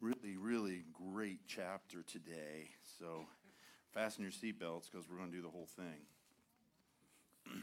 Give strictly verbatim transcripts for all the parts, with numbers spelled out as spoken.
Really, really great chapter today. So fasten your seatbelts because we're going to do the whole thing.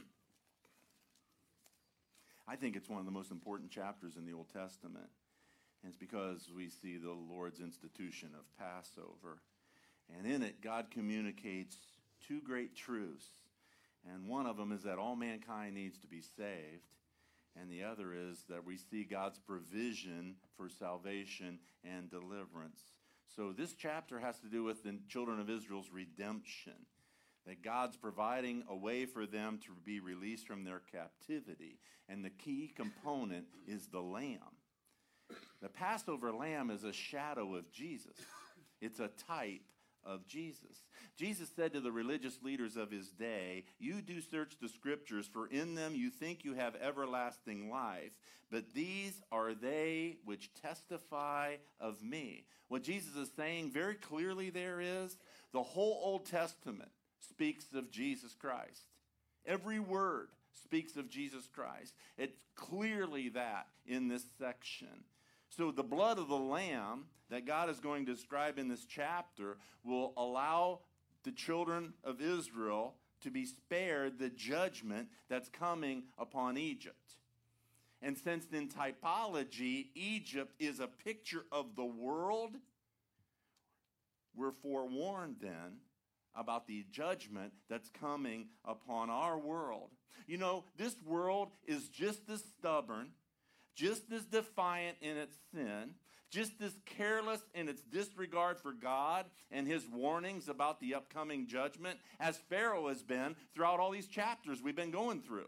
I think it's one of the most important chapters in the Old Testament. And it's because we see the Lord's institution of Passover. And in it, God communicates two great truths. And one of them is that all mankind needs to be saved. And the other is that we see God's provision for salvation and deliverance. So this chapter has to do with the children of Israel's redemption. That God's providing a way for them to be released from their captivity. And the key component is the lamb. The Passover lamb is a shadow of Jesus. It's a type of Jesus. Jesus said to the religious leaders of his day, "You do search the scriptures, for in them you think you have everlasting life, but these are they which testify of me." What Jesus is saying very clearly there is, the whole Old Testament speaks of Jesus Christ. Every word speaks of Jesus Christ. It's clearly that in this section. So the blood of the Lamb that God is going to describe in this chapter will allow the children of Israel to be spared the judgment that's coming upon Egypt. And since in typology, Egypt is a picture of the world, we're forewarned then about the judgment that's coming upon our world. You know, this world is just as stubborn, just as defiant in its sin, just as careless in its disregard for God and his warnings about the upcoming judgment as Pharaoh has been throughout all these chapters we've been going through.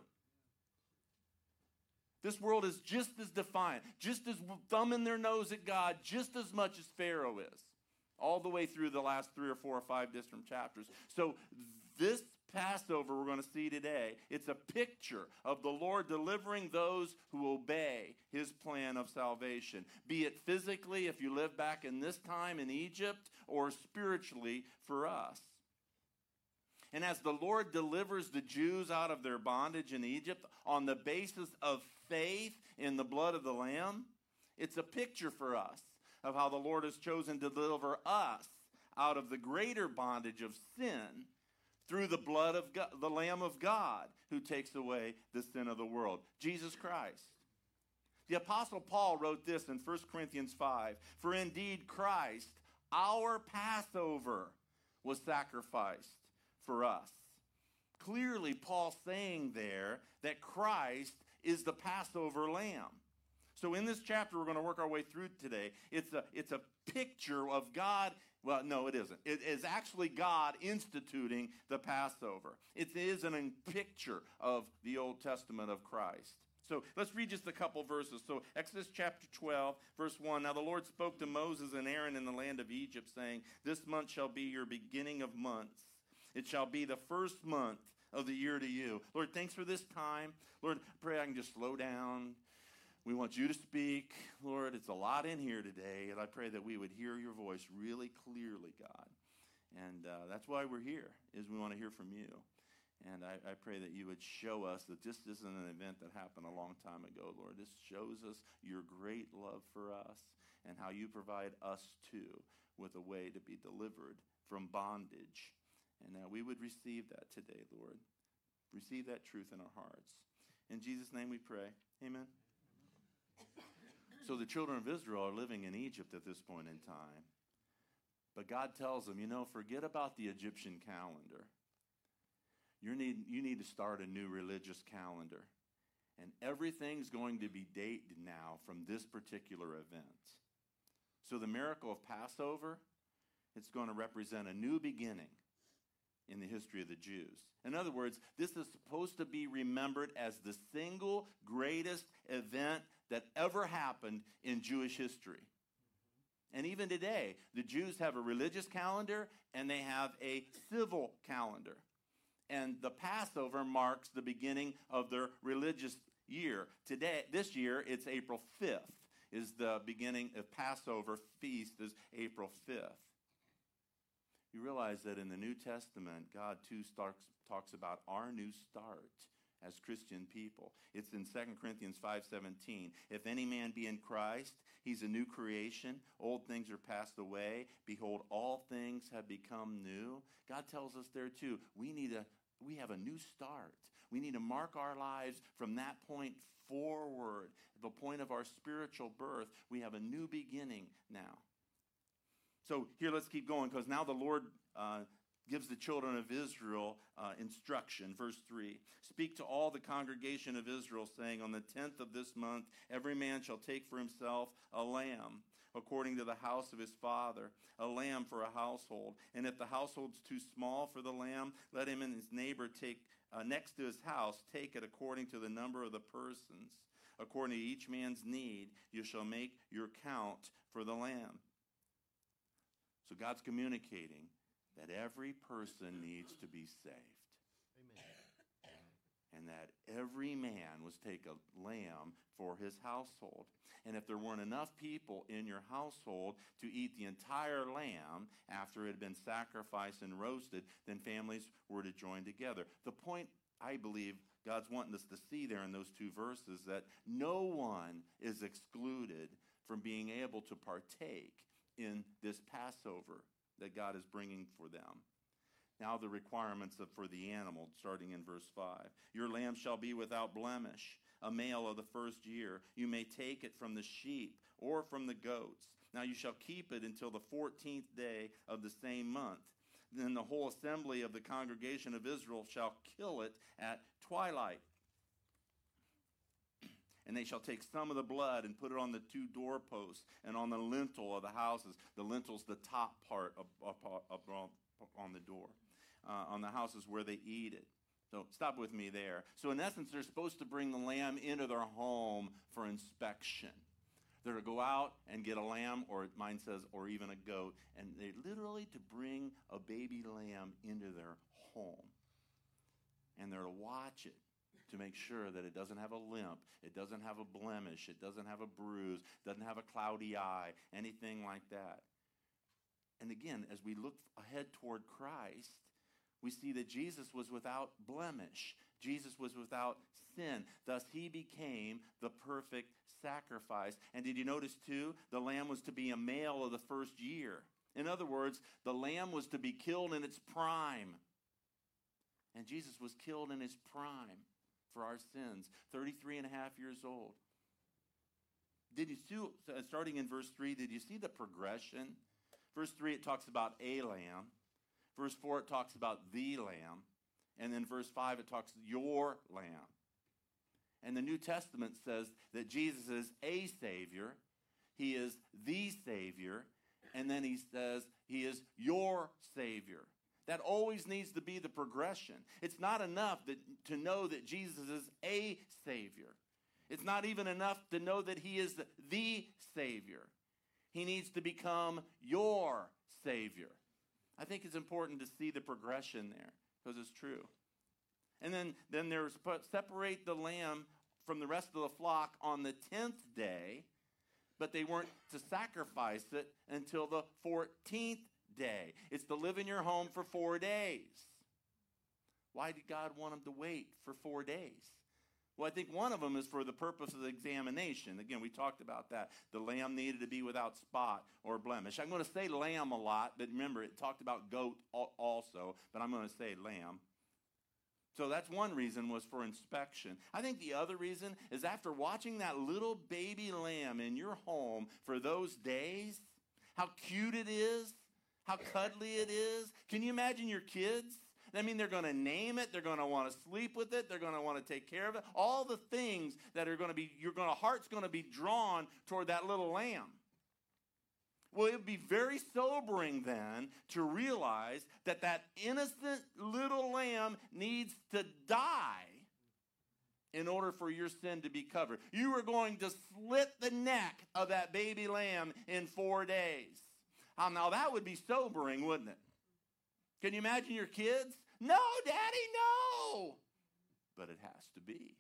This world is just as defiant, just as thumbing their nose at God, just as much as Pharaoh is, all the way through the last three or four or five different chapters. So this Passover we're going to see today, it's a picture of the Lord delivering those who obey his plan of salvation, be it physically if you live back in this time in Egypt, or spiritually for us. And as the Lord delivers the Jews out of their bondage in Egypt on the basis of faith in the blood of the Lamb, it's a picture for us of how the Lord has chosen to deliver us out of the greater bondage of sin through the blood of God, the Lamb of God, who takes away the sin of the world, Jesus Christ. The Apostle Paul wrote this in First Corinthians five, "For indeed Christ, our Passover, was sacrificed for us." Clearly, Paul saying there that Christ is the Passover lamb. So in this chapter we're going to work our way through today, it's a, it's a picture of God. Well, no, it isn't. It is actually God instituting the Passover. It is a picture of the Old Testament of Christ. So let's read just a couple verses. So Exodus chapter twelve, verse one. "Now the Lord spoke to Moses and Aaron in the land of Egypt, saying, 'This month shall be your beginning of months. It shall be the first month of the year to you.'" Lord, thanks for this time. Lord, I pray I can just slow down. We want you to speak. Lord, it's a lot in here today, and I pray that we would hear your voice really clearly, God. And uh, that's why we're here, is we want to hear from you. And I, I pray that you would show us that this isn't an event that happened a long time ago, Lord. This shows us your great love for us and how you provide us, too, with a way to be delivered from bondage. And that we would receive that today, Lord. Receive that truth in our hearts. In Jesus' name we pray. Amen. So the children of Israel are living in Egypt at this point in time. But God tells them, you know, forget about the Egyptian calendar. You need, you need to start a new religious calendar. And everything's going to be dated now from this particular event. So the miracle of Passover, it's going to represent a new beginning in the history of the Jews. In other words, this is supposed to be remembered as the single greatest event that ever happened in Jewish history. And even today, the Jews have a religious calendar and they have a civil calendar. And the Passover marks the beginning of their religious year. Today, this year, it's April fifth, is the beginning of Passover feast is April fifth. You realize that in the New Testament, God too starts, talks about our new start as Christian people. It's in Second Corinthians five seventeen. "If any man be in Christ, He's a new creation. Old things are passed away. Behold, all things have become new. God tells us there too, we need a we have a new start. We need to mark our lives from that point forward, the point of our spiritual birth. We have a new beginning now. So here, let's keep going, because now the Lord uh, gives the children of Israel uh, instruction. Verse three, speak to all the congregation of Israel, saying, on the tenth of this month, every man shall take for himself a lamb, according to the house of his father, a lamb for a household. And if the household's too small for the lamb, let him and his neighbor take uh, next to his house, take it according to the number of the persons. According to each man's need, you shall make your count for the lamb. So God's communicating that every person needs to be saved. Amen. And that every man was take a lamb for his household. And if there weren't enough people in your household to eat the entire lamb after it had been sacrificed and roasted, then families were to join together. The point, I believe, God's wanting us to see there in those two verses, that no one is excluded from being able to partake in this Passover that God is bringing for them. Now the requirements of, for the animal, starting in verse five. Your lamb shall be without blemish, a male of the first year. You may take it from the sheep or from the goats. Now you shall keep it until the fourteenth day of the same month. Then the whole assembly of the congregation of Israel shall kill it at twilight. And they shall take some of the blood and put it on the two doorposts and on the lintel of the houses. The lintel's the top part of, of, of, of on the door, uh, on the houses where they eat it. So stop with me there. So in essence, they're supposed to bring the lamb into their home for inspection. They're to go out and get a lamb, or mine says, or even a goat, and they literally to bring a baby lamb into their home. And they're to watch it to make sure that it doesn't have a limp, it doesn't have a blemish, it doesn't have a bruise, doesn't have a cloudy eye, anything like that. And again, as we look ahead toward Christ, we see that Jesus was without blemish. Jesus was without sin. Thus, he became the perfect sacrifice. And did you notice, too, the lamb was to be a male of the first year. In other words, the lamb was to be killed in its prime. And Jesus was killed in his prime for our sins, thirty-three and a half years old. Did you see, starting in verse three, did you see the progression? Verse three, it talks about a lamb. Verse four, it talks about the lamb. And then verse five, it talks your lamb. And the New Testament says that Jesus is a Savior. He is the Savior. And then he says he is your Savior. That always needs to be the progression. It's not enough that, to know that Jesus is a Savior. It's not even enough to know that he is the Savior. He needs to become your Savior. I think it's important to see the progression there, because it's true. And then, then there's separate the lamb from the rest of the flock on the tenth day, but they weren't to sacrifice it until the fourteenth day. It's to live in your home for four days. Why did God want them to wait for four days? Well, I think one of them is for the purpose of the examination. Again, we talked about that. The lamb needed to be without spot or blemish. I'm going to say lamb a lot, but remember, it talked about goat also, but I'm going to say lamb. So that's one reason, was for inspection. I think the other reason is after watching that little baby lamb in your home for those days, how cute it is, how cuddly it is. Can you imagine your kids? I mean, they're going to name it. They're going to want to sleep with it. They're going to want to take care of it. All the things that are going to be, your heart's going to be drawn toward that little lamb. Well, it would be very sobering then to realize that that innocent little lamb needs to die in order for your sin to be covered. You are going to slit the neck of that baby lamb in four days. Um, now, that would be sobering, wouldn't it? Can you imagine your kids? No, Daddy, no! But it has to be.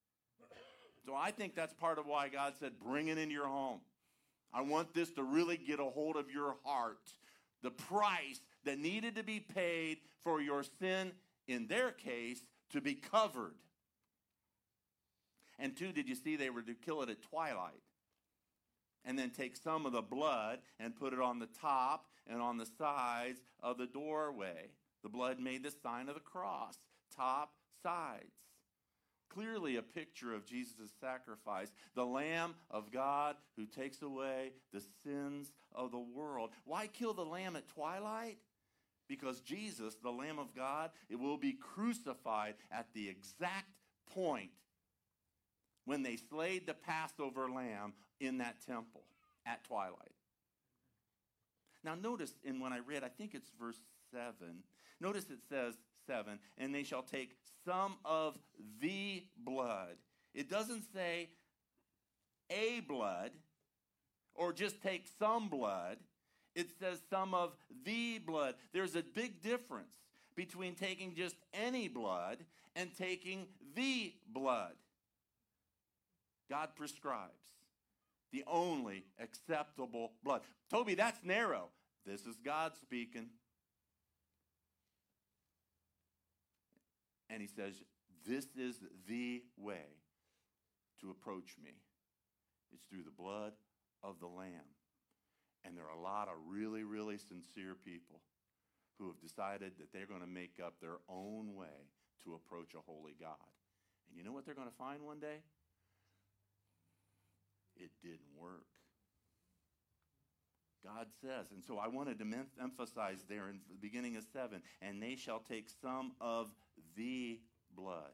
So I think that's part of why God said, bring it into your home. I want this to really get a hold of your heart. The price that needed to be paid for your sin, in their case, to be covered. And two, did you see they were to kill it at twilight? and then take some of the blood and put it on the top and on the sides of the doorway. The blood made the sign of the cross, top, sides. Clearly a picture of Jesus' sacrifice, the Lamb of God who takes away the sins of the world. Why kill the lamb at twilight? Because Jesus, the Lamb of God, it will be crucified at the exact point when they slayed the Passover lamb in that temple at twilight. Now notice, in when I read, I think it's verse seven, notice it says seven, and they shall take some of the blood. It doesn't say a blood or just take some blood. It says some of the blood. There's a big difference between taking just any blood and taking the blood. God prescribes the only acceptable blood. Toby, that's narrow. This is God speaking. And he says, this is the way to approach me. It's through the blood of the Lamb. And there are a lot of really, really sincere people who have decided that they're going to make up their own way to approach a holy God. And you know what they're going to find one day? It didn't work. God says, and so I wanted to em- emphasize there in the beginning of seven, and they shall take some of the blood.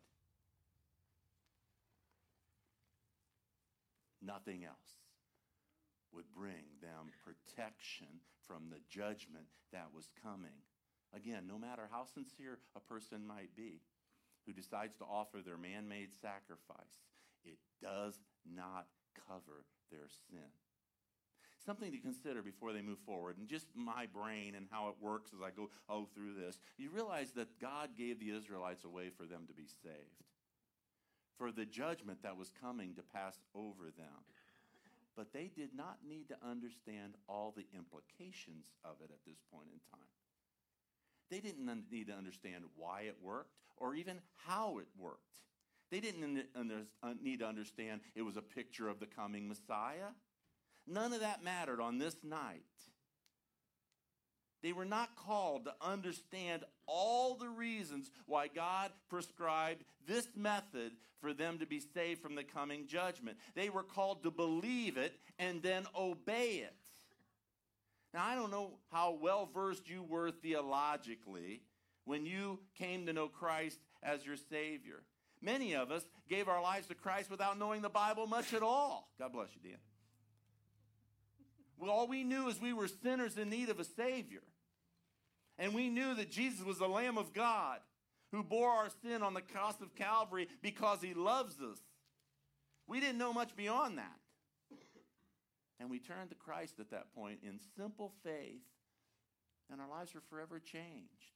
Nothing else would bring them protection from the judgment that was coming. Again, no matter how sincere a person might be who decides to offer their man-made sacrifice, it does not cover their sin. Something to consider before they move forward, and just my brain and how it works as I go oh, through this. You realize that God gave the Israelites a way for them to be saved, for the judgment that was coming to pass over them. But they did not need to understand all the implications of it at this point in time. They didn't need to understand why it worked or even how it worked. They didn't need to understand it was a picture of the coming Messiah. None of that mattered on this night. They were not called to understand all the reasons why God prescribed this method for them to be saved from the coming judgment. They were called to believe it and then obey it. Now, I don't know how well-versed you were theologically when you came to know Christ as your Savior. Many of us gave our lives to Christ without knowing the Bible much at all. God bless you, Dan. Well, all we knew is we were sinners in need of a Savior. And we knew that Jesus was the Lamb of God who bore our sin on the cross of Calvary because he loves us. We didn't know much beyond that. And we turned to Christ at that point in simple faith, and our lives were forever changed.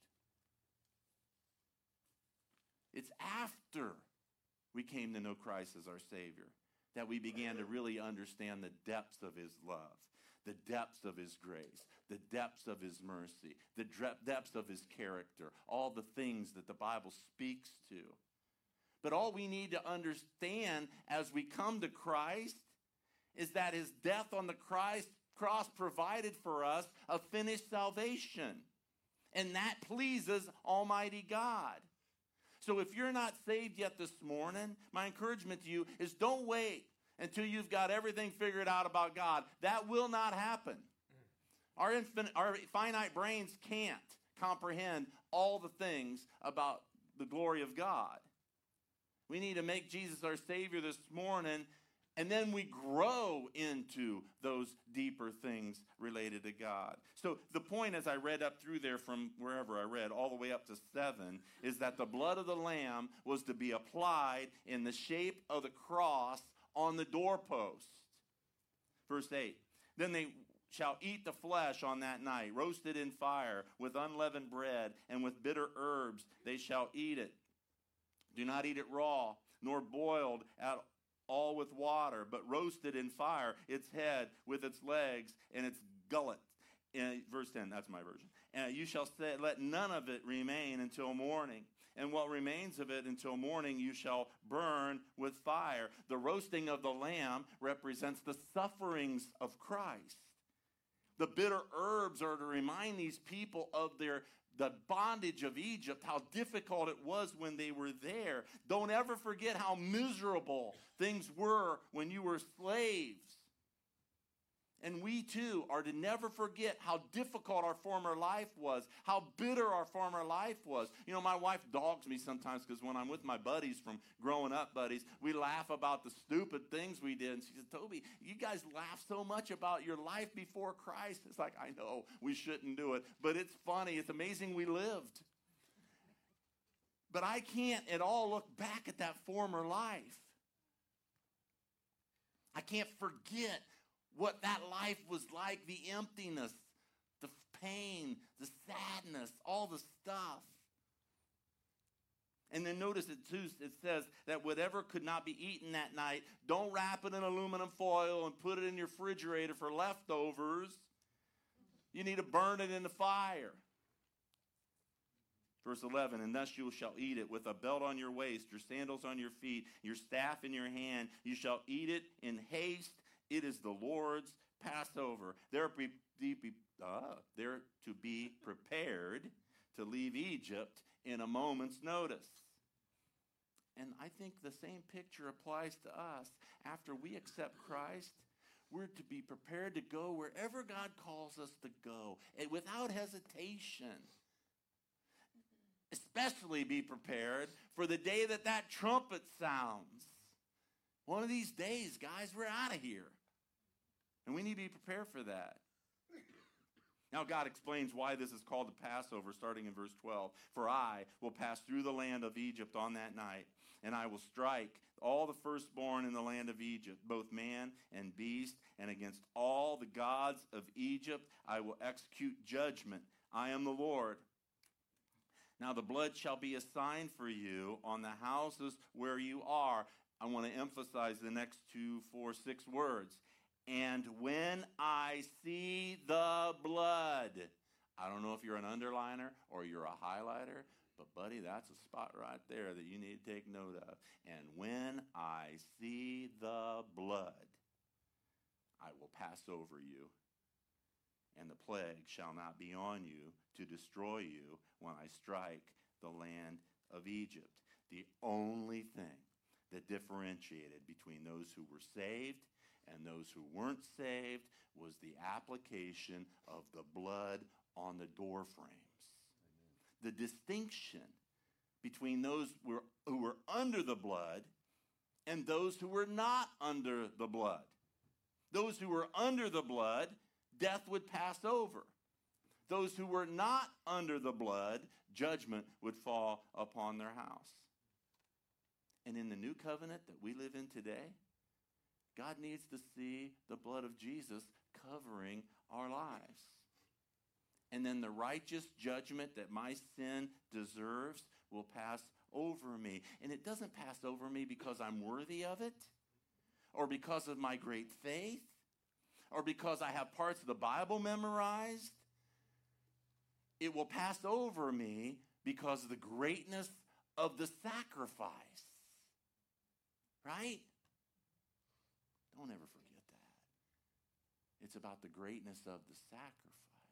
It's after we came to know Christ as our Savior that we began to really understand the depths of his love, the depths of his grace, the depths of his mercy, the depths of his character, all the things that the Bible speaks to. But all we need to understand as we come to Christ is that his death on the Christ cross provided for us a finished salvation. And that pleases Almighty God. So if you're not saved yet this morning, my encouragement to you is don't wait until you've got everything figured out about God. That will not happen. Our infinite, our finite brains can't comprehend all the things about the glory of God. We need to make Jesus our Savior this morning, and then we grow into those deeper things related to God. So the point, as I read up through there from wherever I read, all the way up to seven, is that the blood of the Lamb was to be applied in the shape of the cross on the doorpost. Verse eight, then they shall eat the flesh on that night, roasted in fire, with unleavened bread, and with bitter herbs they shall eat it. Do not eat it raw, nor boiled at all with water, but roasted in fire, its head with its legs and its gullet. And verse ten, that's my version. And you shall say, let none of it remain until morning. and what remains of it until morning you shall burn with fire. The roasting of the lamb represents the sufferings of Christ. The bitter herbs are to remind these people of their the bondage of Egypt, how difficult it was when they were there. Don't ever forget how miserable things were when you were slaves. And we too are to never forget how difficult our former life was, how bitter our former life was. You know, my wife dogs me sometimes because when I'm with my buddies from growing up buddies, we laugh about the stupid things we did. And she said, Toby, you guys laugh so much about your life before Christ. It's like, I know we shouldn't do it, but it's funny. It's amazing we lived. But I can't at all look back at that former life. I can't forget what that life was like, the emptiness, the pain, the sadness, all the stuff. And then notice it too, it says that whatever could not be eaten that night, don't wrap it in aluminum foil and put it in your refrigerator for leftovers. You need to burn it in the fire. Verse eleven, and thus you shall eat it with a belt on your waist, your sandals on your feet, your staff in your hand. You shall eat it in haste. It is the Lord's Passover. They're, pre- uh, they're to be prepared to leave Egypt in a moment's notice. And I think the same picture applies to us. After we accept Christ, we're to be prepared to go wherever God calls us to go, and without hesitation. Especially be prepared for the day that that trumpet sounds. One of these days, guys, we're out of here. And we need to be prepared for that. Now God explains why this is called the Passover, starting in verse twelve. For I will pass through the land of Egypt on that night, and I will strike all the firstborn in the land of Egypt, both man and beast, and against all the gods of Egypt I will execute judgment. I am the Lord. Now the blood shall be a sign for you on the houses where you are. I want to emphasize the next two, four, six words. And when I see the blood, I don't know if you're an underliner or you're a highlighter, but buddy, that's a spot right there that you need to take note of. And when I see the blood, I will pass over you, and the plague shall not be on you to destroy you when I strike the land of Egypt. The only thing that differentiated between those who were saved and those who weren't saved was the application of the blood on the door frames. Amen. The distinction between those who were, who were under the blood and those who were not under the blood. Those who were under the blood, death would pass over. Those who were not under the blood, judgment would fall upon their house. And in the new covenant that we live in today, God needs to see the blood of Jesus covering our lives. And then the righteous judgment that my sin deserves will pass over me. And it doesn't pass over me because I'm worthy of it, or because of my great faith, or because I have parts of the Bible memorized. It will pass over me because of the greatness of the sacrifice. Right? Don't ever forget that. It's about the greatness of the sacrifice.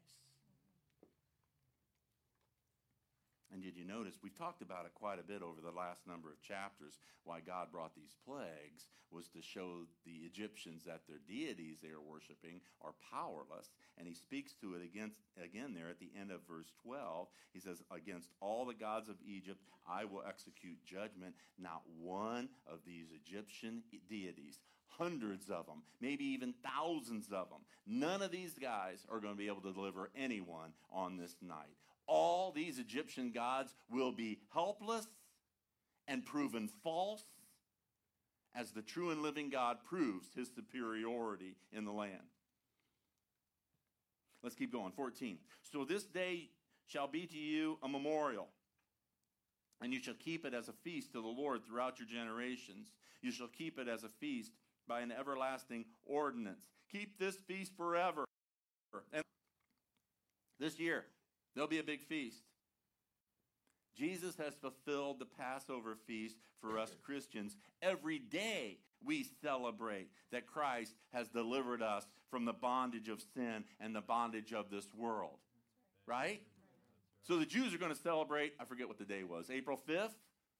And did you notice, we've talked about it quite a bit over the last number of chapters, why God brought these plagues was to show the Egyptians that their deities they are worshiping are powerless. And he speaks to it against, again there at the end of verse twelve. He says, against all the gods of Egypt, I will execute judgment. Not one of these Egyptian deities, hundreds of them, maybe even thousands of them, none of these guys are going to be able to deliver anyone on this night. All these Egyptian gods will be helpless and proven false as the true and living God proves his superiority in the land. Let's keep going. fourteen. So this day shall be to you a memorial, and you shall keep it as a feast to the Lord throughout your generations. You shall keep it as a feast by an everlasting ordinance. Keep this feast forever. And this year, there'll be a big feast. Jesus has fulfilled the Passover feast for us Christians. Every day we celebrate that Christ has delivered us from the bondage of sin and the bondage of this world. Right? So the Jews are going to celebrate, I forget what the day was, April fifth?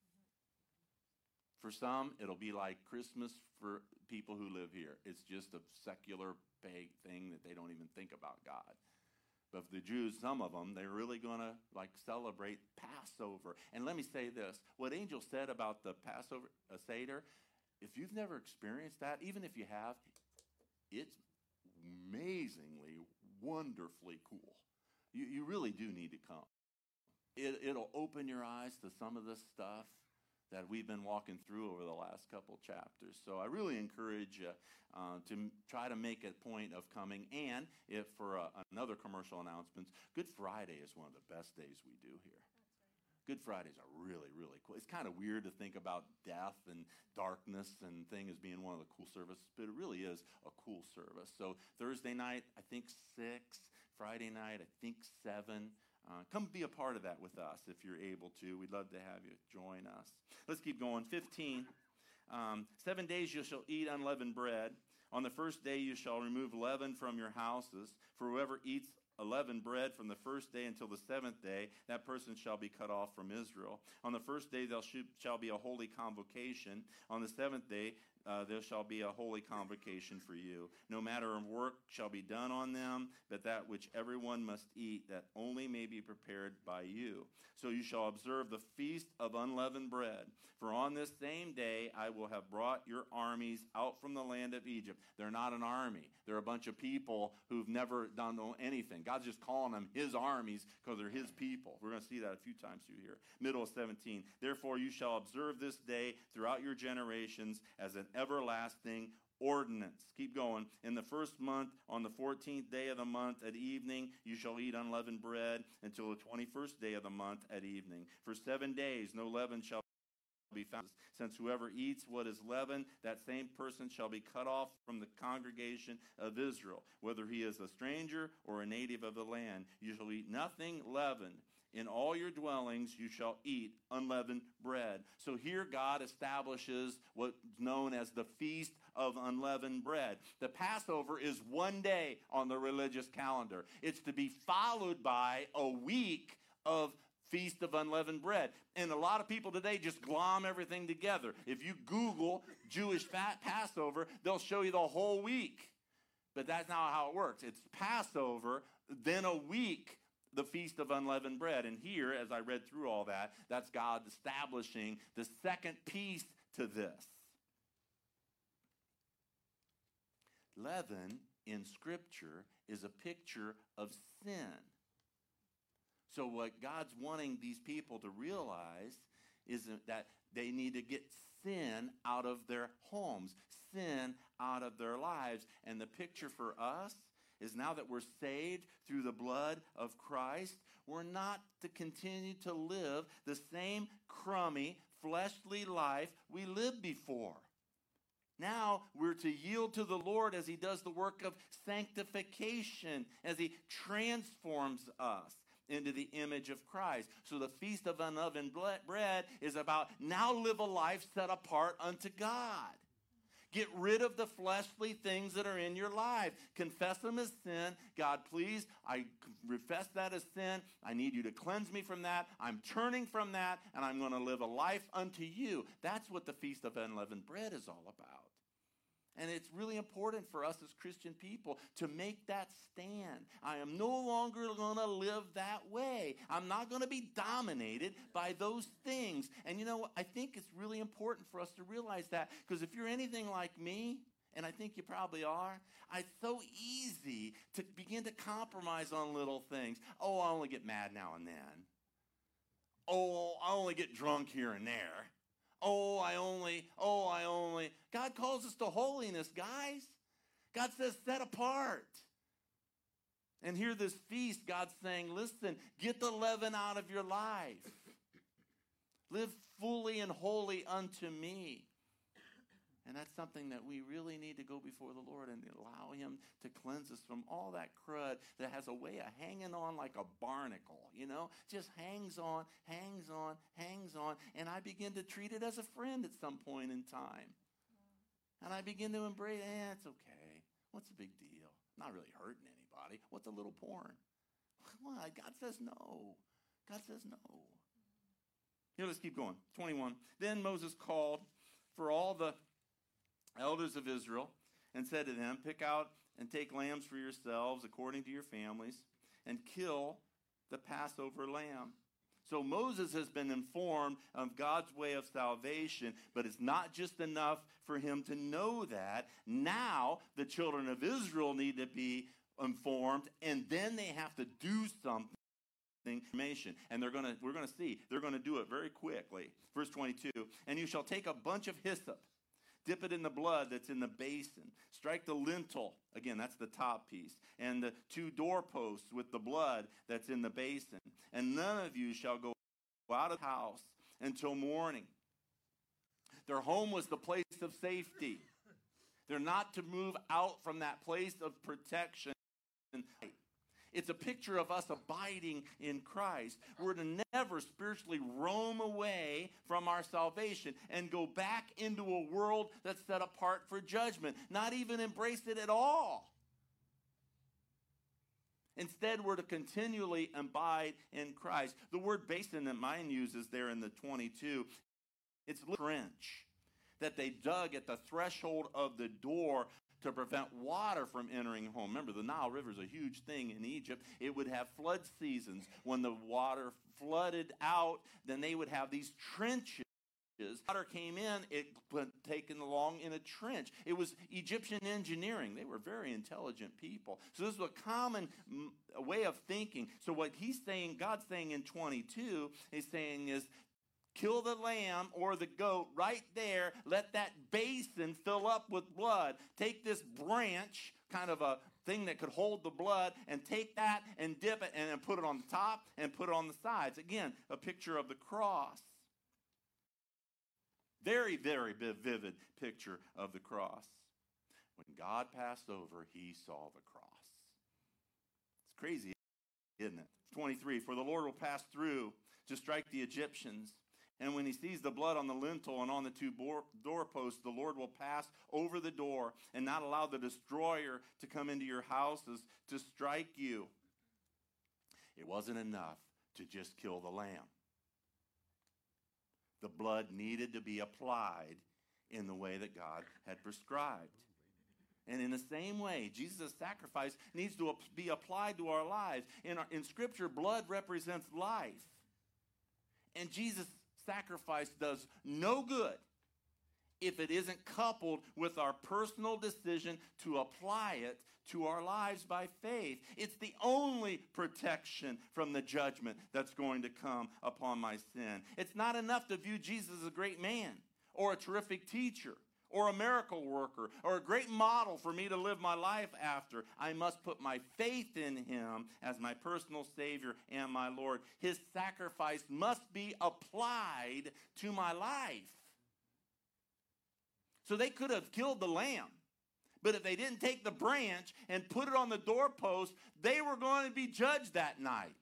For some, it'll be like Christmas for people who live here. It's just a secular pagan thing that they don't even think about God. But for the Jews, some of them, they're really going to like celebrate Passover. And let me say this. What Angel said about the Passover uh, Seder, if you've never experienced that, even if you have, it's amazingly, wonderfully cool. You, you really do need to come. It, it'll open your eyes to some of this stuff that we've been walking through over the last couple chapters. So I really encourage you uh, to m- try to make a point of coming. And if for uh, another commercial announcements, Good Friday is one of the best days we do here. Right. Good Fridays are really, really cool. It's kind of weird to think about death and darkness and thing as being one of the cool services, but it really is a cool service. So Thursday night, I think six. Friday night, I think seven. Uh, come be a part of that with us if you're able to. We'd love to have you join us. Let's keep going. fifteen. Um, Seven days you shall eat unleavened bread. On the first day you shall remove leaven from your houses. For whoever eats leavened bread from the first day until the seventh day, that person shall be cut off from Israel. On the first day there shall be a holy convocation. On the seventh day Uh, there shall be a holy convocation for you. No matter of work shall be done on them, but that which everyone must eat, that only may be prepared by you. So you shall observe the feast of unleavened bread. For on this same day I will have brought your armies out from the land of Egypt. They're not an army. They're a bunch of people who've never done anything. God's just calling them his armies because they're his people. We're going to see that a few times through here. Middle of seventeen. Therefore you shall observe this day throughout your generations as an everlasting ordinance. Keep going. In the first month, on the fourteenth day of the month at evening, you shall eat unleavened bread until the twenty-first day of the month at evening. For seven days no leaven shall be found. Since whoever eats what is leavened, that same person shall be cut off from the congregation of Israel, whether he is a stranger or a native of the land. You shall eat nothing leavened. In all your dwellings you shall eat unleavened bread. So here God establishes what's known as the Feast of Unleavened Bread. The Passover is one day on the religious calendar. It's to be followed by a week of Feast of Unleavened Bread. And a lot of people today just glom everything together. If you Google Jewish fat Passover, they'll show you the whole week. But that's not how it works. It's Passover, then a week, the Feast of Unleavened Bread. And here, as I read through all that, that's God establishing the second piece to this. Leaven in Scripture is a picture of sin. So what God's wanting these people to realize is that they need to get sin out of their homes, sin out of their lives. And the picture for us is now that we're saved through the blood of Christ, we're not to continue to live the same crummy, fleshly life we lived before. Now we're to yield to the Lord as he does the work of sanctification, as he transforms us into the image of Christ. So the Feast of Unleavened Bread is about now live a life set apart unto God. Get rid of the fleshly things that are in your life. Confess them as sin. God, please, I confess that as sin. I need you to cleanse me from that. I'm turning from that, and I'm going to live a life unto you. That's what the Feast of Unleavened Bread is all about. And it's really important for us as Christian people to make that stand. I am no longer going to live that way. I'm not going to be dominated by those things. And you know what? I think it's really important for us to realize that, because if you're anything like me, and I think you probably are, it's so easy to begin to compromise on little things. Oh, I only get mad now and then. Oh, I only get drunk here and there. Oh, I only, oh, I only. God calls us to holiness, guys. God says set apart. And here this feast, God's saying, listen, get the leaven out of your life. Live fully and holy unto me. And that's something that we really need to go before the Lord and allow him to cleanse us from all that crud that has a way of hanging on like a barnacle, you know? Just hangs on, hangs on, hangs on. And I begin to treat it as a friend at some point in time. And I begin to embrace, eh, it's okay. What's the big deal? Not really hurting anybody. What's a little porn? Why? God says no. God says no. Here, let's keep going. twenty-one. Then Moses called for all the elders of Israel and said to them, pick out and take lambs for yourselves according to your families and kill the Passover lamb. So Moses has been informed of God's way of salvation, but it's not just enough for him to know that. Now the children of Israel need to be informed, and then they have to do something. Information, and they're gonna we're gonna see they're gonna do it very quickly. Verse twenty-two, and you shall take a bunch of hyssop, dip it in the blood that's in the basin, strike the lintel, again that's the top piece, and the two doorposts with the blood that's in the basin, and none of you shall go out of the house until morning. Their home was the place of safety. They're not to move out from that place of protection. It's a picture of us abiding in Christ. We're to never spiritually roam away from our salvation and go back into a world that's set apart for judgment, not even embrace it at all. Instead, we're to continually abide in Christ. The word basin that mine uses there in the twenty-two, it's a trench that they dug at the threshold of the door to prevent water from entering home. Remember, the Nile River is a huge thing in Egypt. It would have flood seasons. When the water flooded out, then they would have these trenches. Water came in, it went taken along in a trench. It was Egyptian engineering. They were very intelligent people. So this was a common mm, way of thinking. So what he's saying, God's saying in twenty-two, he's saying is, kill the lamb or the goat right there. Let that basin fill up with blood. Take this branch, kind of a thing that could hold the blood, and take that and dip it and then put it on the top and put it on the sides. Again, a picture of the cross. Very, very vivid picture of the cross. When God passed over, he saw the cross. It's crazy, isn't it? twenty-three, for the Lord will pass through to strike the Egyptians. And when he sees the blood on the lintel and on the two doorposts, the Lord will pass over the door and not allow the destroyer to come into your houses to strike you. It wasn't enough to just kill the lamb. The blood needed to be applied in the way that God had prescribed. And in the same way, Jesus' sacrifice needs to be applied to our lives. In, our, in Scripture, blood represents life. And Jesus' sacrifice does no good if it isn't coupled with our personal decision to apply it to our lives by faith. It's the only protection from the judgment that's going to come upon my sin. It's not enough to view Jesus as a great man or a terrific teacher or a miracle worker or a great model for me to live my life after. I must put my faith in him as my personal Savior and my Lord. His sacrifice must be applied to my life. So they could have killed the lamb, but if they didn't take the branch and put it on the doorpost, they were going to be judged that night.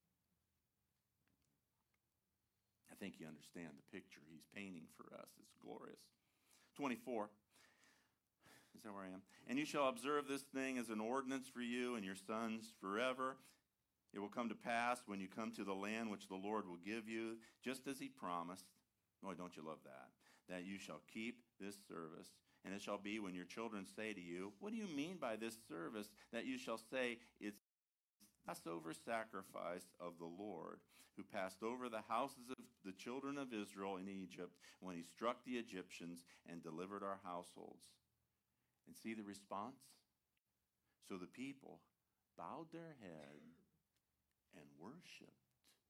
I think you understand the picture he's painting for us. It's glorious. twenty-four. Is that where I am? And you shall observe this thing as an ordinance for you and your sons forever. It will come to pass when you come to the land which the Lord will give you, just as he promised. Boy, don't you love that? That you shall keep this service. And it shall be when your children say to you, what do you mean by this service? That you shall say, it's Passover sacrifice of the Lord, who passed over the houses of the children of Israel in Egypt when he struck the Egyptians and delivered our households. And see the response? So the people bowed their head and worshiped.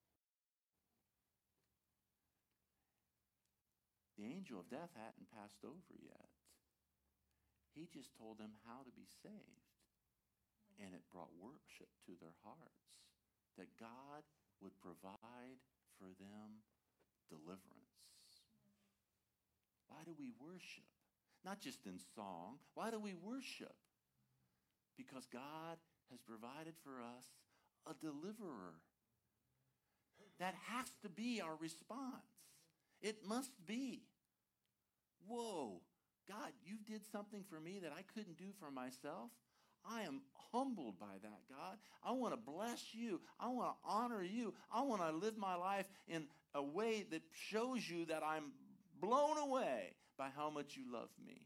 The angel of death hadn't passed over yet. He just told them how to be saved. And it brought worship to their hearts, that God would provide for them deliverance. Why do we worship? not just in song. Why do we worship? Because God has provided for us a deliverer. That has to be our response. It must be. Whoa, God, you did something for me that I couldn't do for myself. I am humbled by that, God. I want to bless you. I want to honor you. I want to live my life in a way that shows you that I'm blown away by how much you love me.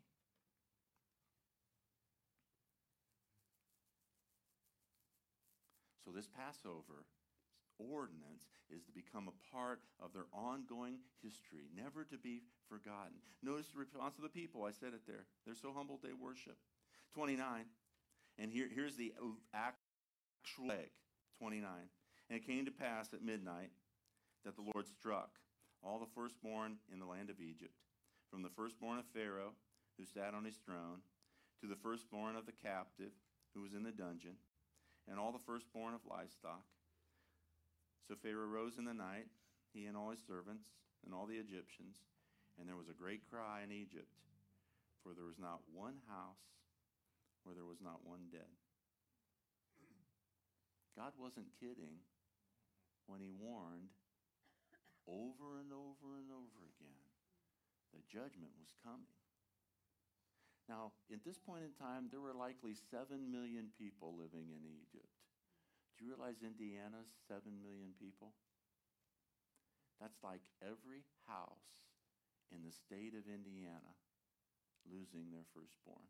So this Passover ordinance is to become a part of their ongoing history, never to be forgotten. Notice the response of the people. I said it there. They're so humbled they worship. twenty-nine. And here, here's the actual leg. twenty-nine. And it came to pass at midnight that the Lord struck all the firstborn in the land of Egypt, from the firstborn of Pharaoh, who sat on his throne, to the firstborn of the captive, who was in the dungeon, and all the firstborn of livestock. So Pharaoh rose in the night, he and all his servants, and all the Egyptians, and there was a great cry in Egypt, for there was not one house where there was not one dead. God wasn't kidding when he warned over and over and over again that judgment was coming. Now, at this point in time, there were likely seven million people living in Egypt. Do you realize Indiana's seven million people? That's like every house in the state of Indiana losing their firstborn.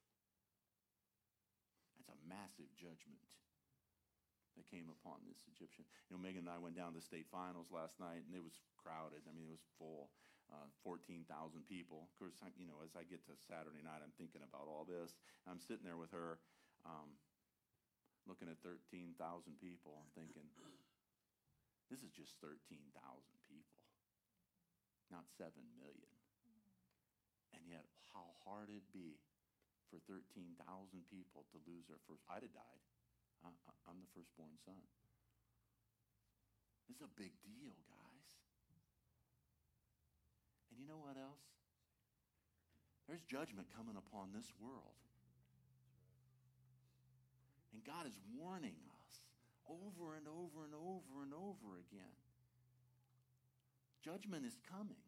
That's a massive judgment that came upon this Egyptian. You know, Megan and I went down to the state finals last night, and it was crowded. I mean, it was full, uh, fourteen thousand people. Of course, I, you know, as I get to Saturday night, I'm thinking about all this. I'm sitting there with her, um, looking at thirteen thousand people and thinking, this is just thirteen thousand people, not seven million. And yet, how hard it'd be for thirteen thousand people to lose their first. I'd have died. I, I, I'm the firstborn son. This is a big deal, guys. And you know what else? There's judgment coming upon this world. And God is warning us over and over and over and over again. Judgment is coming.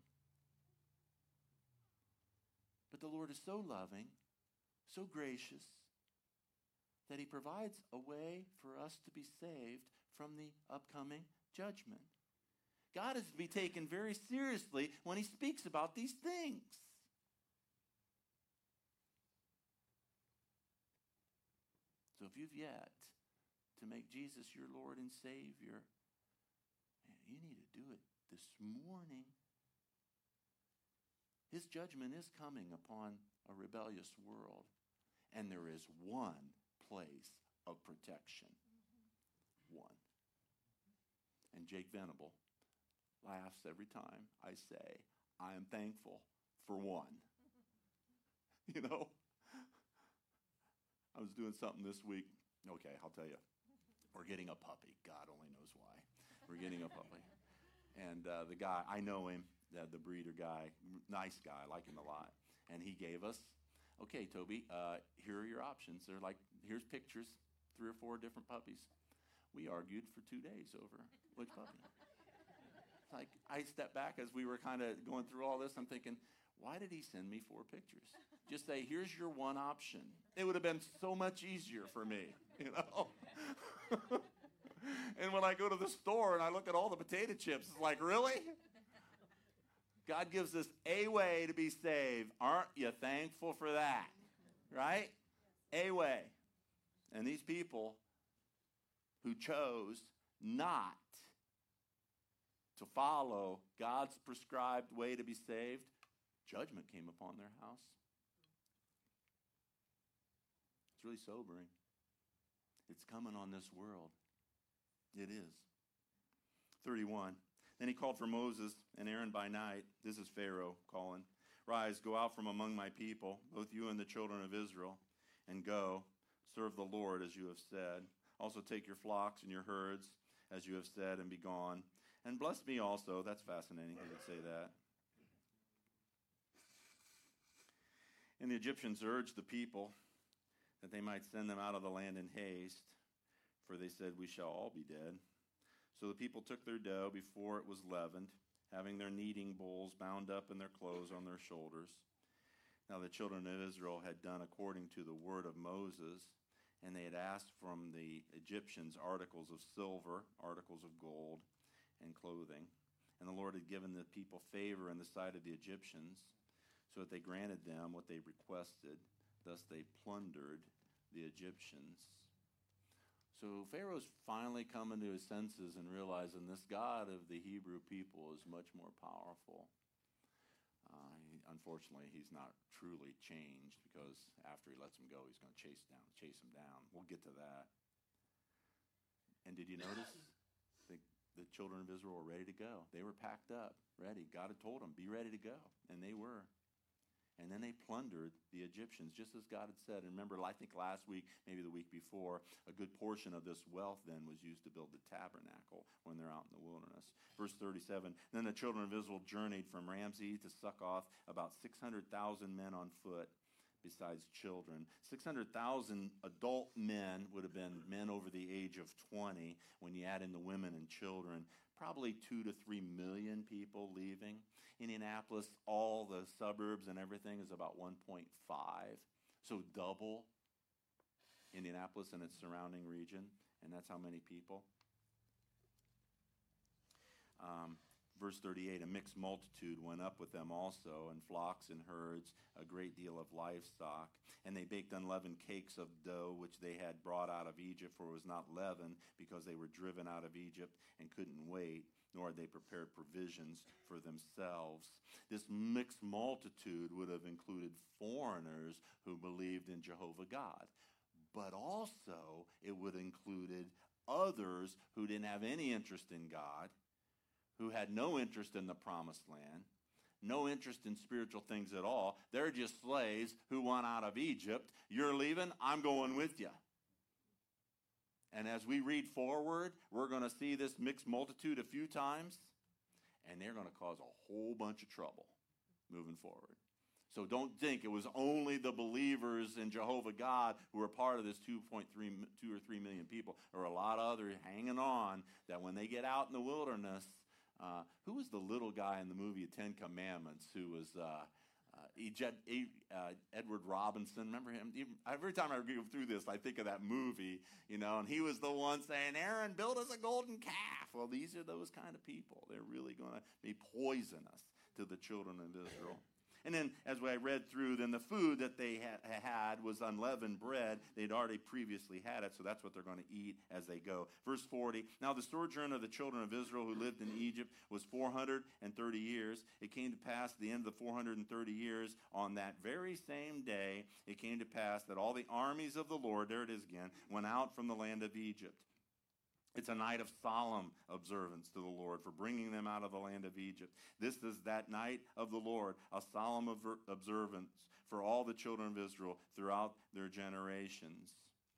But the Lord is so loving, so gracious, that he provides a way for us to be saved from the upcoming judgment. God is to be taken very seriously when he speaks about these things. So if you've yet to make Jesus your Lord and Savior, man, you need to do it this morning. His judgment is coming upon a rebellious world, and there is one place of protection. One. And Jake Venable laughs every time I say, I am thankful for one. You know? I was doing something this week. Okay, I'll tell you. We're getting a puppy. God only knows why. We're getting a puppy. And uh, the guy, I know him, the, the breeder guy, nice guy, I like him a lot. And he gave us, okay, Toby, uh, here are your options. They're like, here's pictures, three or four different puppies. We argued for two days over which puppy. Like, I stepped back as we were kind of going through all this. I'm thinking, why did he send me four pictures? Just say, here's your one option. It would have been so much easier for me, you know? And when I go to the store and I look at all the potato chips, it's like, really? God gives us a way to be saved. Aren't you thankful for that? Right? A way. And these people who chose not to follow God's prescribed way to be saved, judgment came upon their house. It's really sobering. It's coming on this world. It is. thirty-one. Then he called for Moses and Aaron by night. This is Pharaoh calling. Rise, go out from among my people, both you and the children of Israel, and go, serve the Lord as you have said. Also take your flocks and your herds as you have said, and be gone. And bless me also. That's fascinating. He would say that. And the Egyptians urged the people that they might send them out of the land in haste, for they said, we shall all be dead. So the people took their dough before it was leavened, having their kneading bowls bound up in their clothes on their shoulders. Now the children of Israel had done according to the word of Moses, and they had asked from the Egyptians articles of silver, articles of gold, and clothing. And the Lord had given the people favor in the sight of the Egyptians, so that they granted them what they requested. Thus they plundered the Egyptians. So Pharaoh's finally coming to his senses and realizing this God of the Hebrew people is much more powerful. Uh, he, unfortunately, he's not truly changed, because after he lets them go, he's going to chase down, chase them down. We'll get to that. And did you notice the, the children of Israel were ready to go? They were packed up, ready. God had told them, be ready to go. And they were. And then they plundered the Egyptians, just as God had said. And remember, I think last week, maybe the week before, a good portion of this wealth then was used to build the tabernacle when they're out in the wilderness. Verse thirty-seven, then the children of Israel journeyed from Ramses to Succoth, about six hundred thousand men on foot, besides children. six hundred thousand adult men would have been men over the age of twenty. When you add in the women and children, probably two to three million people leaving. Indianapolis, all the suburbs and everything is about one point five. So double Indianapolis and its surrounding region. And that's how many people. Um, verse thirty-eight, a mixed multitude went up with them also, and flocks and herds, a great deal of livestock. And they baked unleavened cakes of dough, which they had brought out of Egypt, for it was not leavened, because they were driven out of Egypt and couldn't wait, nor had they prepared provisions for themselves. This mixed multitude would have included foreigners who believed in Jehovah God. But also, it would have included others who didn't have any interest in God, who had no interest in the promised land, no interest in spiritual things at all. They're just slaves who went out of Egypt. You're leaving, I'm going with you. And as we read forward, we're going to see this mixed multitude a few times, and they're going to cause a whole bunch of trouble moving forward. So don't think it was only the believers in Jehovah God who were part of this two point three, two or three million people. There were a lot of others hanging on that when they get out in the wilderness, uh, who was the little guy in the movie Ten Commandments who was uh, uh, Ejed, uh, Edward Robinson? Remember him? Even, every time I go through this, I think of that movie, you know, and he was the one saying, Aaron, build us a golden calf. Well, these are those kind of people. They're really going to be poisonous to the children of Israel. And then, as I read through, then the food that they had, had was unleavened bread. They'd already previously had it, so that's what they're going to eat as they go. Verse forty, now the sojourn of the children of Israel who lived in Egypt was four hundred thirty years. It came to pass at the end of the four hundred thirty years, on that very same day, it came to pass that all the armies of the Lord, there it is again, went out from the land of Egypt. It's a night of solemn observance to the Lord for bringing them out of the land of Egypt. This is that night of the Lord, a solemn observance for all the children of Israel throughout their generations.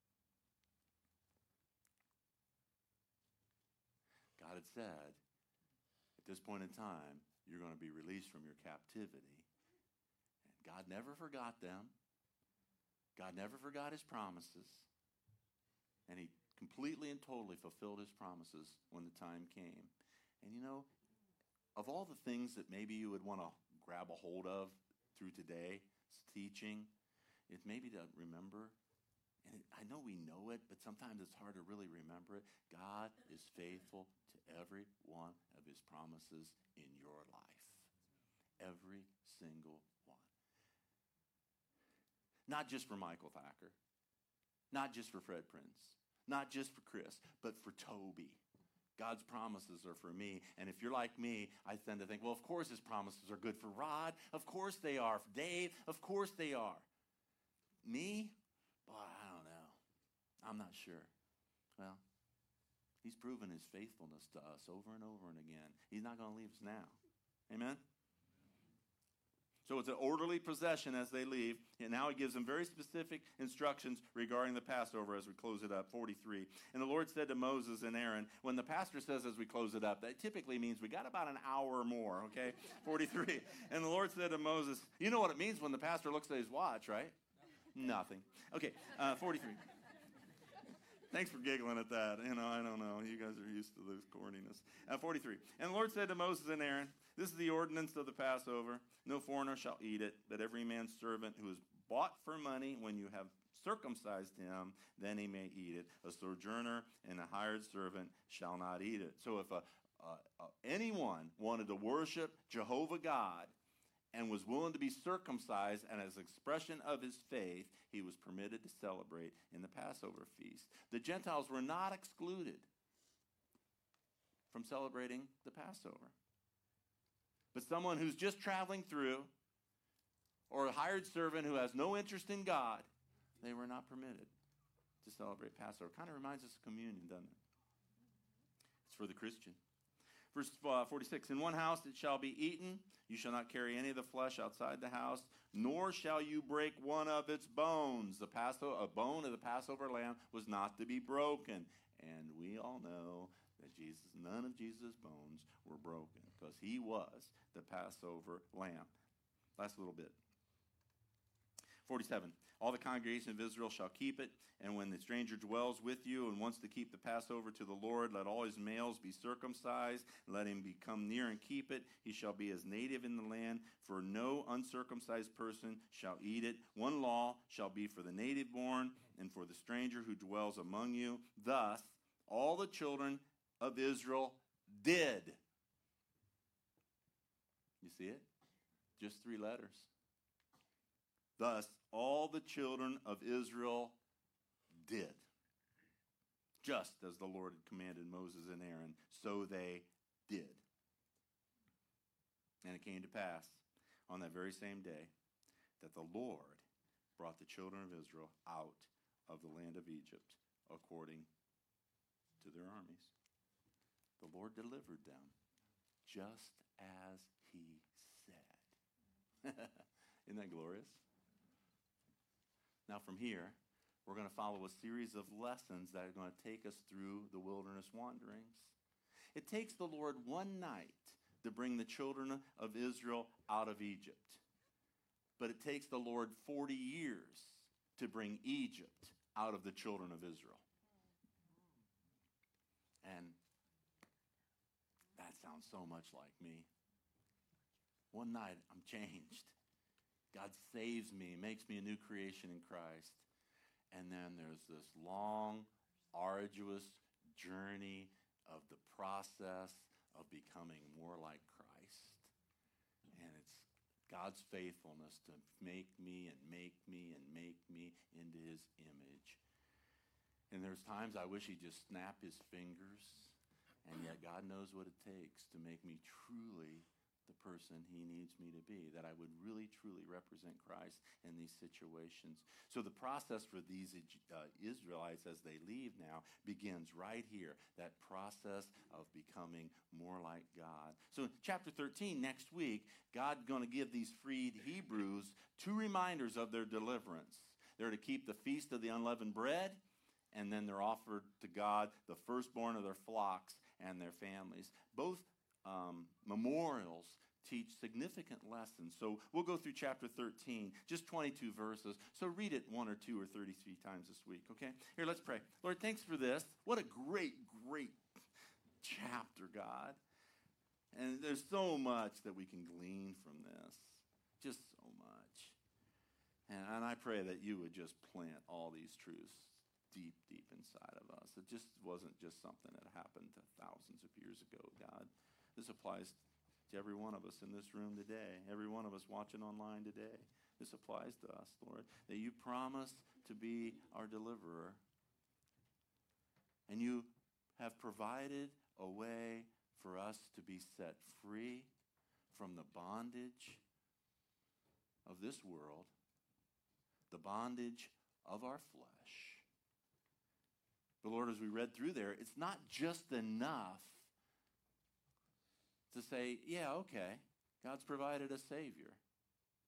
God had said, at this point in time, you're going to be released from your captivity. And God never forgot them. God never forgot his promises. And he completely and totally fulfilled his promises when the time came. And you know, of all the things that maybe you would want to grab a hold of through today's teaching, it's maybe to remember, and I know we know it, but sometimes it's hard to really remember it. God is faithful to every one of his promises in your life. Every single one. Not just for Michael Thacker. Not just for Fred Prince. Not just for Chris, but for Toby. God's promises are for me. And if you're like me, I tend to think, well, of course his promises are good for Rod. Of course they are for Dave. Of course they are. Me? Boy, I don't know. I'm not sure. Well, he's proven his faithfulness to us over and over and again. He's not going to leave us now. Amen? So it's an orderly procession as they leave. And now he gives them very specific instructions regarding the Passover as we close it up, forty-three. And the Lord said to Moses and Aaron, when the pastor says as we close it up, that typically means we got about an hour more, okay? forty-three. And the Lord said to Moses, you know what it means when the pastor looks at his watch, right? Nothing. Okay, uh, forty-three. Thanks for giggling at that. You know, I don't know. You guys are used to this corniness. Uh, forty-three. And the Lord said to Moses and Aaron, this is the ordinance of the Passover. No foreigner shall eat it, but every man's servant who is bought for money, when you have circumcised him, then he may eat it. A sojourner and a hired servant shall not eat it. So if a, uh, uh, anyone wanted to worship Jehovah God and was willing to be circumcised, and as expression of his faith, he was permitted to celebrate in the Passover feast. The Gentiles were not excluded from celebrating the Passover. But someone who's just traveling through, or a hired servant who has no interest in God, they were not permitted to celebrate Passover. Kind of reminds us of communion, doesn't it? It's for the Christian. Verse uh, forty-six, in one house it shall be eaten. You shall not carry any of the flesh outside the house, nor shall you break one of its bones. The Passover, a bone of the Passover lamb was not to be broken. And we all know that Jesus, none of Jesus' bones were broken because he was the Passover lamb. Last little bit. forty-seven, all the congregation of Israel shall keep it, and when the stranger dwells with you and wants to keep the Passover to the Lord, let all his males be circumcised, and let him become near and keep it. He shall be as native in the land, for no uncircumcised person shall eat it. One law shall be for the native born and for the stranger who dwells among you. Thus, all the children of Israel did. You see it? Just three letters. Thus, all the children of Israel did. Just as the Lord had commanded Moses and Aaron, so they did. And it came to pass on that very same day that the Lord brought the children of Israel out of the land of Egypt according to their armies. The Lord delivered them just as he said. Isn't that glorious? Now from here, we're going to follow a series of lessons that are going to take us through the wilderness wanderings. It takes the Lord one night to bring the children of Israel out of Egypt. But it takes the Lord forty years to bring Egypt out of the children of Israel. And that sounds so much like me. One night, I'm changed. God saves me, makes me a new creation in Christ. And then there's this long, arduous journey of the process of becoming more like Christ. And it's God's faithfulness to make me and make me and make me into his image. And there's times I wish he'd just snap his fingers, and yet God knows what it takes to make me truly the person he needs me to be, that I would really, truly represent Christ in these situations. So the process for these uh, Israelites as they leave now begins right here, that process of becoming more like God. So in chapter thirteen, next week, God's going to give these freed Hebrews two reminders of their deliverance. They're to keep the feast of the unleavened bread, and then they're offered to God the firstborn of their flocks and their families. Both Um, memorials teach significant lessons. So we'll go through chapter thirteen, just twenty-two verses. So read it one or two or thirty-three times this week, okay? Here, let's pray. Lord, thanks for this. What a great, great chapter, God. And there's so much that we can glean from this. Just so much. And, and I pray that you would just plant all these truths deep, deep inside of us. It just wasn't just something that happened thousands of years ago, God. This applies to every one of us in this room today, every one of us watching online today. This applies to us, Lord, that you promised to be our deliverer. And you have provided a way for us to be set free from the bondage of this world, the bondage of our flesh. But Lord, as we read through there, it's not just enough to say, yeah, okay, God's provided a Savior.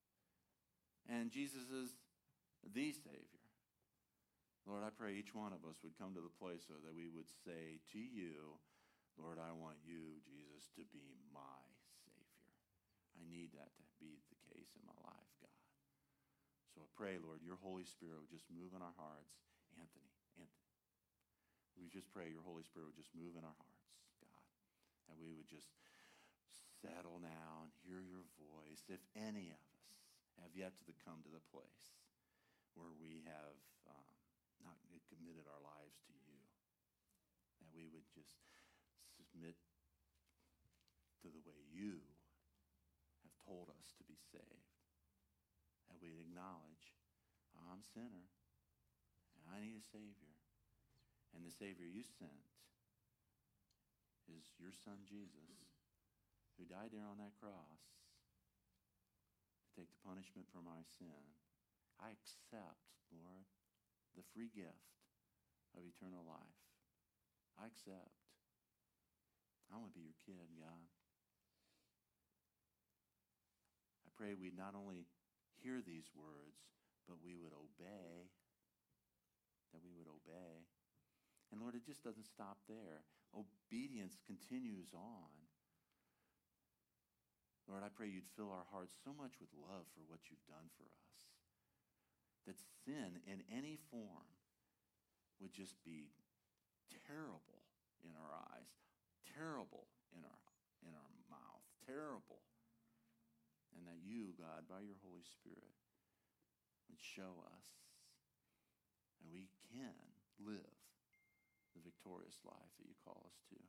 And Jesus is the Savior. Lord, I pray each one of us would come to the place so that we would say to you, Lord, I want you, Jesus, to be my Savior. I need that to be the case in my life, God. So I pray, Lord, your Holy Spirit would just move in our hearts. Anthony, Anthony. We just pray your Holy Spirit would just move in our hearts, God. And we would just settle now and hear your voice. If any of us have yet to come to the place where we have um, not committed our lives to you, that we would just submit to the way you have told us to be saved. And we'd acknowledge, I'm a sinner, and I need a Savior. And the Savior you sent is your Son, Jesus, who died there on that cross to take the punishment for my sin. I accept, Lord, the free gift of eternal life. I accept. I want to be your kid, God. I pray we'd not only hear these words, but we would obey, that we would obey. And Lord, it just doesn't stop there. Obedience continues on. Lord, I pray you'd fill our hearts so much with love for what you've done for us, that sin in any form would just be terrible in our eyes, terrible in our, in our mouth, terrible. And that you, God, by your Holy Spirit, would show us, and we can live the victorious life that you call us to.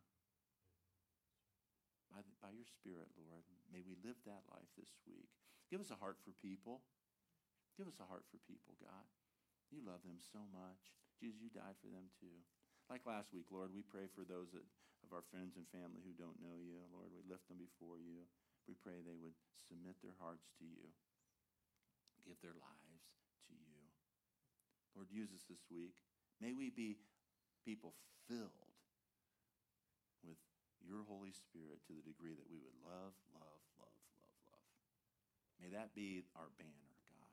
By, the, by your Spirit, Lord, may we live that life this week. Give us a heart for people. Give us a heart for people, God. You love them so much. Jesus, you died for them too. Like last week, Lord, we pray for those that, of our friends and family who don't know you. Lord, we lift them before you. We pray they would submit their hearts to you, give their lives to you. Lord, use us this week. May we be people filled with your Holy Spirit to the degree that we would love, love, love, love, love. May that be our banner, God.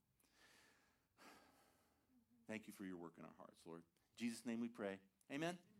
So, thank you for your work in our hearts, Lord. In Jesus' name we pray. Amen.